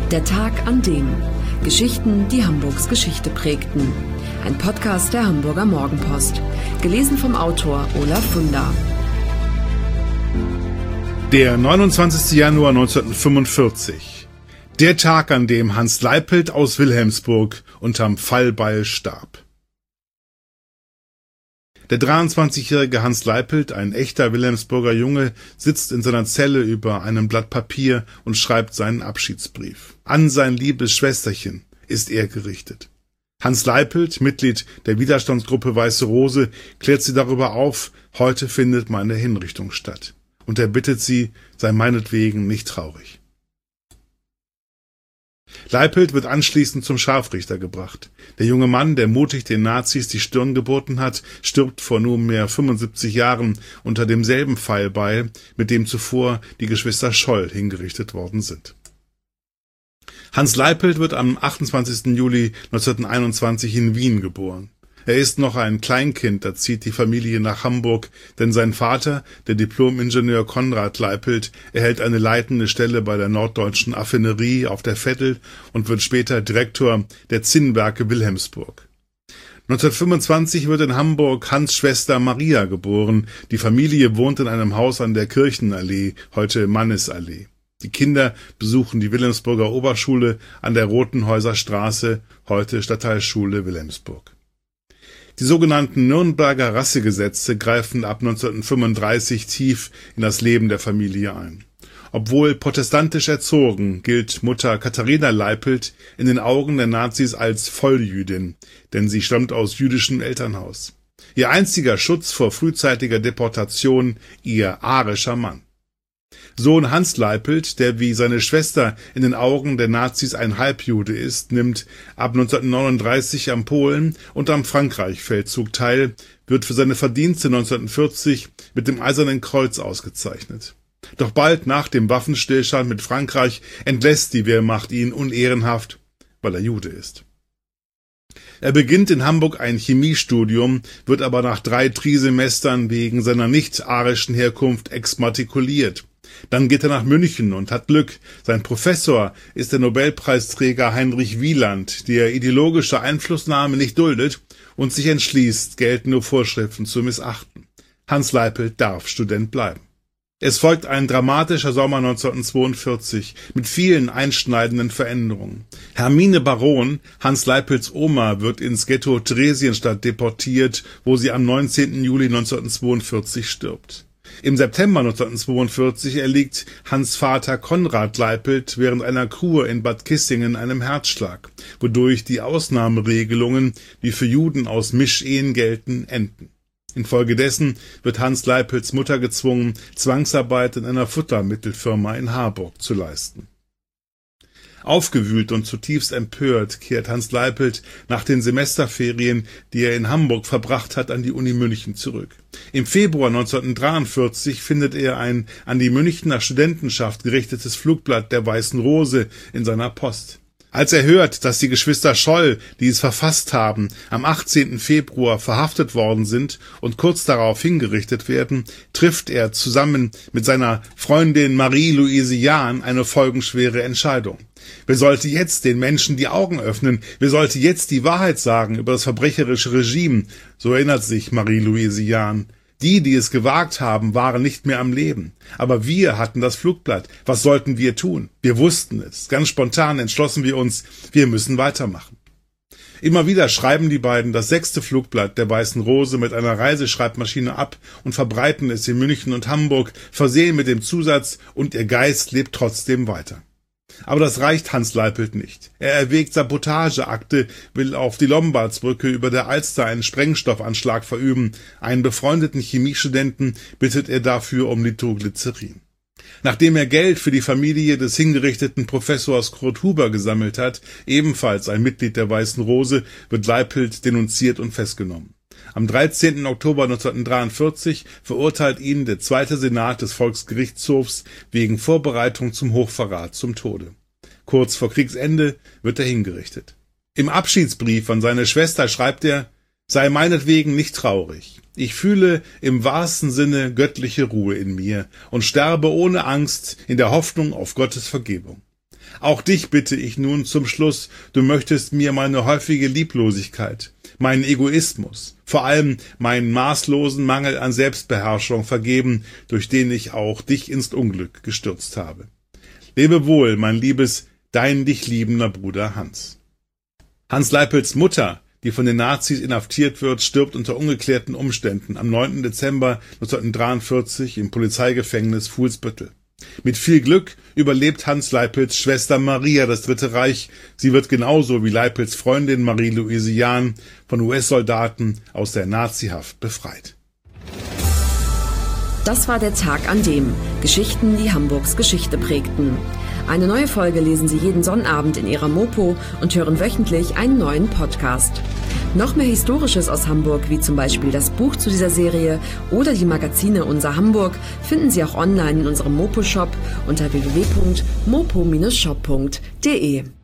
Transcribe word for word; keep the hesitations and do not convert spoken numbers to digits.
Der Tag an dem. Geschichten, die Hamburgs Geschichte prägten. Ein Podcast der Hamburger Morgenpost. Gelesen vom Autor Olaf Funder. Der neunundzwanzigste Januar neunzehnhundertfünfundvierzig. Der Tag, an dem Hans Leipelt aus Wilhelmsburg unterm Fallbeil starb. Der dreiundzwanzigjährige Hans Leipelt, ein echter Wilhelmsburger Junge, sitzt in seiner Zelle über einem Blatt Papier und schreibt seinen Abschiedsbrief. An sein liebes Schwesterchen ist er gerichtet. Hans Leipelt, Mitglied der Widerstandsgruppe Weiße Rose, klärt sie darüber auf, heute findet meine Hinrichtung statt. Und er bittet sie, sei meinetwegen nicht traurig. Leipelt wird anschließend zum Scharfrichter gebracht. Der junge Mann, der mutig den Nazis die Stirn geboten hat, stirbt vor nunmehr fünfundsiebzig Jahren unter demselben Pfeilbeil, mit dem zuvor die Geschwister Scholl hingerichtet worden sind. Hans Leipelt wird am achtundzwanzigsten Juli neunzehnhunderteinundzwanzig in Wien geboren. Er ist noch ein Kleinkind, da zieht die Familie nach Hamburg, denn sein Vater, der Diplom-Ingenieur Konrad Leipelt, erhält eine leitende Stelle bei der Norddeutschen Affinerie auf der Vettel und wird später Direktor der Zinnwerke Wilhelmsburg. neunzehnhundertfünfundzwanzig wird in Hamburg Hans' Schwester Maria geboren. Die Familie wohnt in einem Haus an der Kirchenallee, heute Mannesallee. Die Kinder besuchen die Wilhelmsburger Oberschule an der Rotenhäuser Straße, heute Stadtteilschule Wilhelmsburg. Die sogenannten Nürnberger Rassegesetze greifen ab neunzehnhundertfünfunddreißig tief in das Leben der Familie ein. Obwohl protestantisch erzogen, gilt Mutter Katharina Leipelt in den Augen der Nazis als Volljüdin, denn sie stammt aus jüdischem Elternhaus. Ihr einziger Schutz vor frühzeitiger Deportation, ihr arischer Mann. Sohn Hans Leipelt, der wie seine Schwester in den Augen der Nazis ein Halbjude ist, nimmt ab neunzehnhundertneununddreißig am Polen- und am Frankreich-Feldzug teil, wird für seine Verdienste neunzehnhundertvierzig mit dem Eisernen Kreuz ausgezeichnet. Doch bald nach dem Waffenstillstand mit Frankreich entlässt die Wehrmacht ihn unehrenhaft, weil er Jude ist. Er beginnt in Hamburg ein Chemiestudium, wird aber nach drei Trisemestern wegen seiner nicht-arischen Herkunft exmatrikuliert. Dann geht er nach München und hat Glück. Sein Professor ist der Nobelpreisträger Heinrich Wieland, der ideologische Einflussnahme nicht duldet und sich entschließt, geltende Vorschriften zu missachten. Hans Leipelt darf Student bleiben. Es folgt ein dramatischer Sommer neunzehnhundertzweiundvierzig mit vielen einschneidenden Veränderungen. Hermine Baron, Hans Leipelts Oma, wird ins Ghetto Theresienstadt deportiert, wo sie am neunzehnten Juli neunzehnhundertzweiundvierzig stirbt. Im September neunzehnhundertzweiundvierzig erliegt Hans' Vater Konrad Leipelt während einer Kur in Bad Kissingen einem Herzschlag, wodurch die Ausnahmeregelungen, die für Juden aus Mischehen gelten, enden. Infolgedessen wird Hans Leipelts Mutter gezwungen, Zwangsarbeit in einer Futtermittelfirma in Harburg zu leisten. Aufgewühlt und zutiefst empört kehrt Hans Leipelt nach den Semesterferien, die er in Hamburg verbracht hat, an die Uni München zurück. Im Februar neunzehnhundertdreiundvierzig findet er ein an die Münchner Studentenschaft gerichtetes Flugblatt der Weißen Rose in seiner Post. Als er hört, dass die Geschwister Scholl, die es verfasst haben, am achtzehnten Februar verhaftet worden sind und kurz darauf hingerichtet werden, trifft er zusammen mit seiner Freundin Marie-Louise Jahn eine folgenschwere Entscheidung. Wer sollte jetzt den Menschen die Augen öffnen? Wer sollte jetzt die Wahrheit sagen über das verbrecherische Regime? So erinnert sich Marie-Louise Jahn. Die, die es gewagt haben, waren nicht mehr am Leben. Aber wir hatten das Flugblatt. Was sollten wir tun? Wir wussten es. Ganz spontan entschlossen wir uns, wir müssen weitermachen. Immer wieder schreiben die beiden das sechste Flugblatt der Weißen Rose mit einer Reiseschreibmaschine ab und verbreiten es in München und Hamburg, versehen mit dem Zusatz, und ihr Geist lebt trotzdem weiter. Aber das reicht Hans Leipelt nicht. Er erwägt Sabotageakte, will auf die Lombardsbrücke über der Alster einen Sprengstoffanschlag verüben. Einen befreundeten Chemiestudenten bittet er dafür um Nitroglycerin. Nachdem er Geld für die Familie des hingerichteten Professors Kurt Huber gesammelt hat, ebenfalls ein Mitglied der Weißen Rose, wird Leipelt denunziert und festgenommen. Am dreizehnten Oktober neunzehnhundertdreiundvierzig verurteilt ihn der zweite Senat des Volksgerichtshofs wegen Vorbereitung zum Hochverrat zum Tode. Kurz vor Kriegsende wird er hingerichtet. Im Abschiedsbrief an seine Schwester schreibt er: Sei meinetwegen nicht traurig. Ich fühle im wahrsten Sinne göttliche Ruhe in mir und sterbe ohne Angst in der Hoffnung auf Gottes Vergebung. Auch dich bitte ich nun zum Schluss, du möchtest mir meine häufige Lieblosigkeit, meinen Egoismus, vor allem meinen maßlosen Mangel an Selbstbeherrschung vergeben, durch den ich auch dich ins Unglück gestürzt habe. Lebe wohl, mein liebes, dein dich liebender Bruder Hans. Hans Leipels Mutter, die von den Nazis inhaftiert wird, stirbt unter ungeklärten Umständen am neunten Dezember neunzehnhundertdreiundvierzig im Polizeigefängnis Fuhlsbüttel. Mit viel Glück überlebt Hans Leipels Schwester Maria das Dritte Reich. Sie wird genauso wie Leipels Freundin Marie-Louise Jahn von U S-Soldaten aus der Nazihaft befreit. Das war der Tag, an dem Geschichten, die Hamburgs Geschichte prägten. Eine neue Folge lesen Sie jeden Sonnabend in Ihrer Mopo und hören wöchentlich einen neuen Podcast. Noch mehr Historisches aus Hamburg, wie zum Beispiel das Buch zu dieser Serie oder die Magazine Unser Hamburg, finden Sie auch online in unserem Mopo-Shop unter w w w punkt mopo Bindestrich shop punkt de.